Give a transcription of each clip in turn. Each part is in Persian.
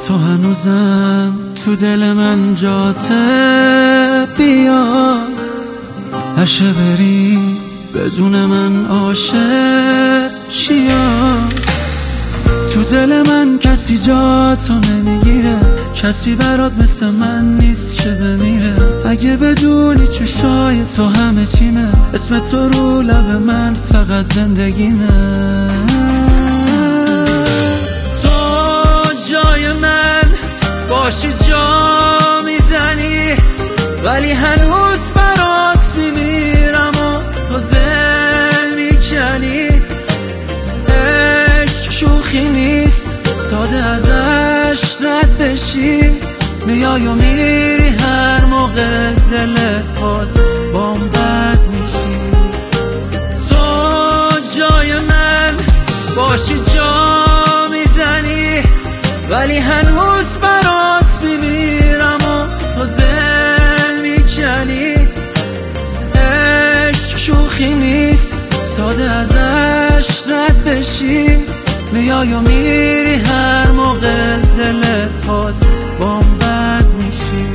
تو هنوزم تو دل من جاته، بیا هشه بری بدون من عاشق شیا. تو دل من کسی جاتو نمیگیره، کسی برات مثل من نیست که بمیره. اگه بدونی چشای تو همه چیمه، اسم تو رو لب من فقط زندگیمه. تو جای من باشی جا میزنی، ولی هنوز برات میمیرم و تو دل میکنی. عشق شوخی نیست، ساده ازش رد بشی. میای و میری هر موقع دلت باز بام بد میشی. تو جای من باشی جا میزنی، ولی هنوز برات میمیرم و تو دل میکنی. عشق شوخی نیست، ساده ازش رد بشی. میای و میری هر موقع دلت باز بام بد میشی.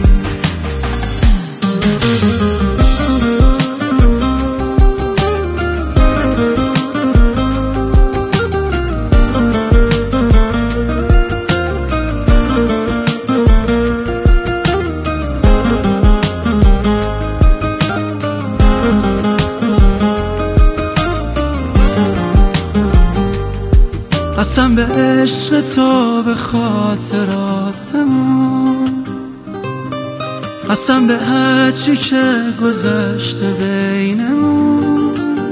قسم به عشق تو، به خاطراتمون، قسم به هر چی که گذشته بینمون.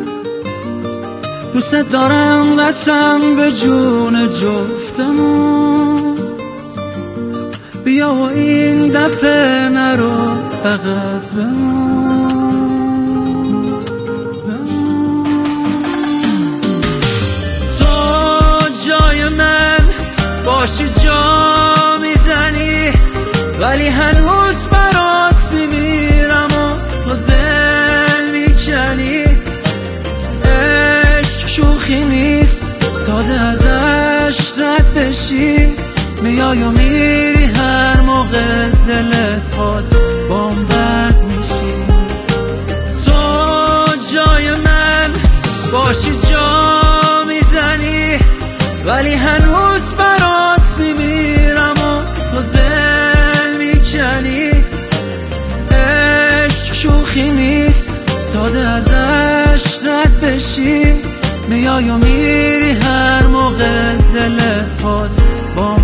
دوست دارم قسم به جون جفتمون. بیا و این دفعه نرو فقط بمون. باشی جا میزنی، ولی هنوز برات میمیرم و تو دل میکنی. عشق شوخی نیست، ساده ازش رد بشی. میای و میری هر موقع دلت باز بام بد میشی. تو جای من باشی جا میزنی، ولی هنوز برات میمیرم و تو دل میکنی. عشق شوخی نیست، ساده ازش رد بشی. میای و میری هر موقع دلت باز با